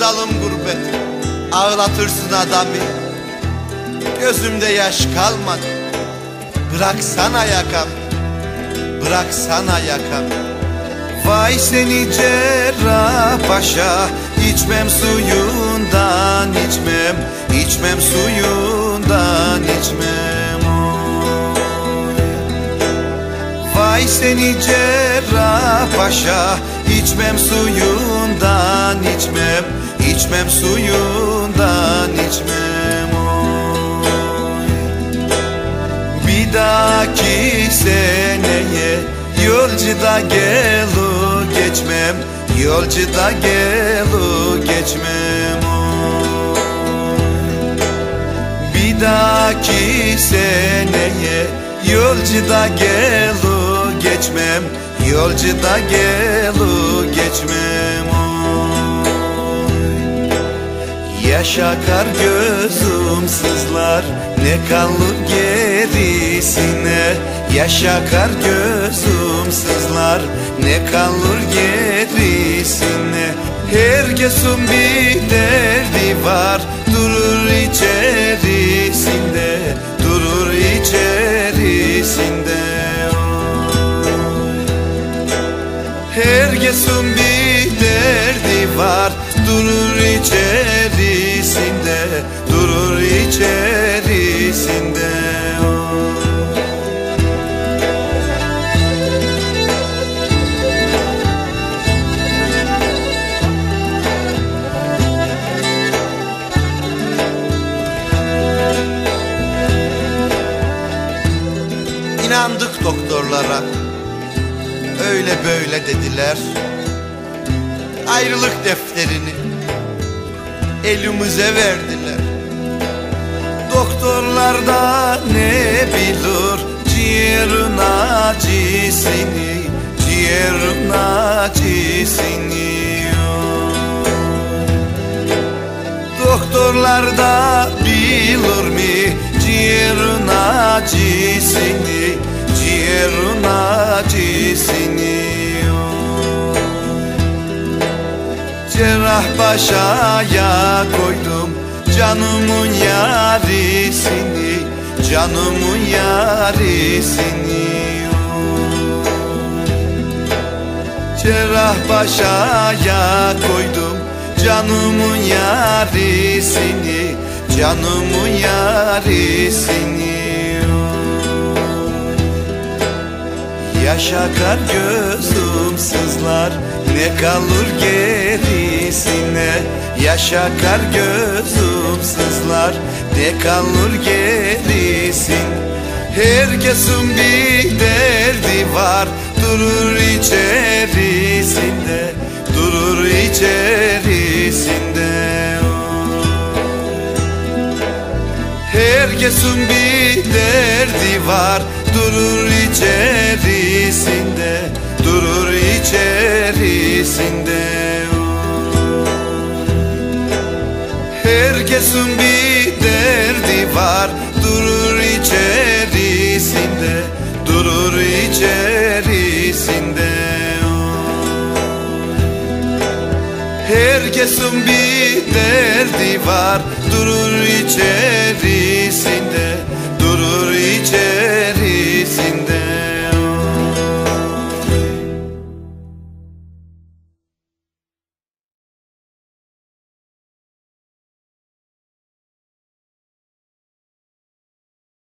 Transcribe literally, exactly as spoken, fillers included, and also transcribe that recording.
zalim gurbet, ağlatırsın adamı. Gözümde yaş kalmadı, bıraksana yakam, bıraksana yakam. Vay seni Cerrahpaşa, içmem suyundan içmem, içmem suyundan içmem. Oy. Vay seni Cerrahpaşa, içmem suyundan içmem, içmem suyundan içmem. Oy. Bir dahaki seneye yolcuda gelu geçmem, yolcuda gelu geçmem. Oy. Bir dahaki seneye yolcuda gelu geçmem, yolcuda gelu geçmem. Oy. Yaşa kar gözüm sızlar, ne kalır gerisine. Yaşa kar gözüm sızlar, ne kalır gerisine. Herkesin bir derdi var, durur içerisinde, durur içerisinde. Oy. Herkesin bir derdi var, durur içerisinde, durur içerisinde. Oy. İnandık doktorlara, öyle böyle dediler. Ayrılık defterini elimize verdiler. Doktorlar da ne bilir ciğerin acısını, ciğerin acısını. Doktorlar da bilir mi ciğerin acısını, ciğerin acısını. Cerrahpaşa'ya koydum canımın yarisini, canımın yarisini. Cerrahpaşa'ya koydum canımın yarisini, canımın yarisini. Yaşa kar gözüm sızlar, ne kalır gerisine. Yaşa kar gözüm sızlar, ne kalır gerisin. Herkesin bir derdi var, durur içerisinde, durur içerisinde. Herkesin bir derdi var, durur içerisinde, durur içerisinde. Herkesin bir derdi var, durur içerisinde, durur içerisinde. Herkesin bir derdi var, durur içerisinde,